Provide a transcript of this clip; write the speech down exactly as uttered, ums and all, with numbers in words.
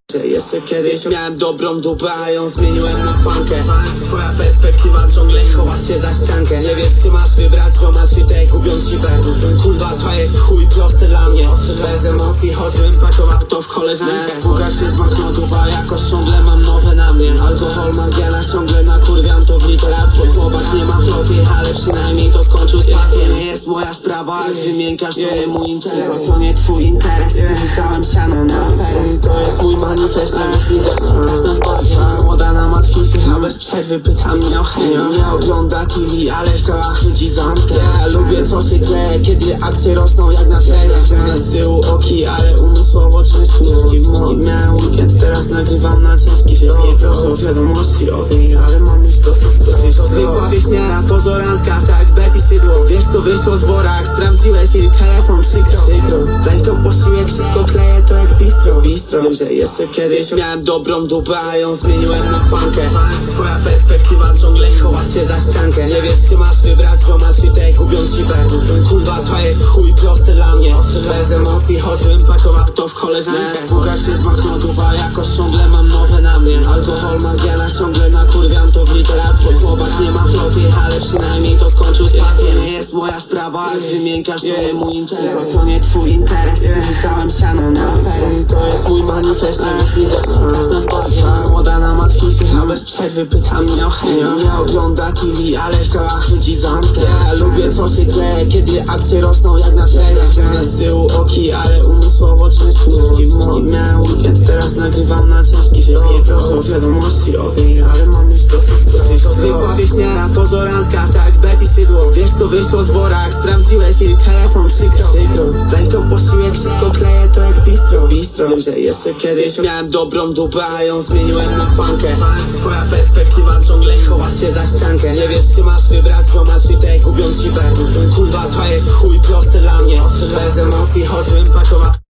Że jeszcze kiedyś miałem dobrą dupę, a ją zmieniłem na fankę. Twoja perspektywa ciągle chowa się za ściankę. Nie wiesz, czy masz wybrać zioma, czy tej gubiąc ci B. Kurwa, twa jest chuj proste dla mnie. Bez emocji, choćbym pakował to w koleżankę. Spłukać się z banknotów, a jakoś ciągle mam nowe na mnie. Alkohol, margiana, ciągle nakurwiam to w literaturze. Chłopak nie ma floty, ale przynajmniej to skończył z paskiem. Nie jest moja sprawa, jak wymiękasz, to nie mój interes. To nie twój interes, wrzucałem siano na afery. To jest mój manifest, na nic nie zaczynasz nas bawię. Młoda na matwicy, a bez przerwy pyta mnie o chemię. Nie ogląda T V, ale chciała chwycić za antenę. Ja lubię, co się dzieje, kiedy akcje rosną jak na trenie. Na z tyłu oki, ale umysłowo ciężki. Miałem weekend, teraz nagrywam na ciężki. Proszę o wiadomości od niej, ale mam już dosyć. To zwykła wieśniara, pozorantka, tak Betty Szydło. Wiesz, co wyszło z wora, jak sprawdziłeś jej telefon, przykro. Zaś to posiłek, szybko kleję to jak bistro. Bistro. Wiem, że jeszcze kiedyś miałem dobrą dupę, a ją zmieniłem na fankę. Twoja perspektywa ciągle chowa się za ściankę. Nie wiesz, czy masz wybrać zioma, czy tej gubiąc ci B. Kurwa, twa jest chuj proste dla mnie. Bez emocji, choćbym pakował to w koleżankę. Spłukać się z banknotów, a jakoś ciągle mam nowe na mnie. Alkohol, margiana, ciągle nakurwiam to w literaturze. Chłopak nie ma floty, ale przynajmniej to skończył z paskiem. Nie jest moja sprawa, jak wymiękasz, to nie mój interes. To nie twój interes, wrzucałem siano na afery. To jest mój manifest, na nic nie zaczynasz nas bawię. Młoda na matwicy, a bez przerwy pyta mnie o chemię. Nie ogląda T V, ale chciała chwycić za antenę. Ja lubię, co się dzieje, kiedy akcje rosną jak na trenie. Na z tyłu oki, ale umysłowo ciężki. Miałem weekend, teraz nagrywam na ciężki. Proszę o wiadomości od niej, ale mam już dosyć. To zwykła wieśniara, pozorantka, tak Betty Szydło. Wiesz, co wyszło z wora, jak sprawdziłeś jej telefon, przykro. Zaś to posiłek, szybko kleję to jak bistro. Bistro. Wiem, że jeszcze kiedyś miałem dobrą dupę, a ją zmieniłem na fankę. Twoja perspektywa ciągle chowa się za ściankę. Nie wiesz, czy masz wybrać zioma, czy tej gubiąc ci B. Kurwa, twa jest chuj proste dla mnie. Bez emocji, choćbym pakował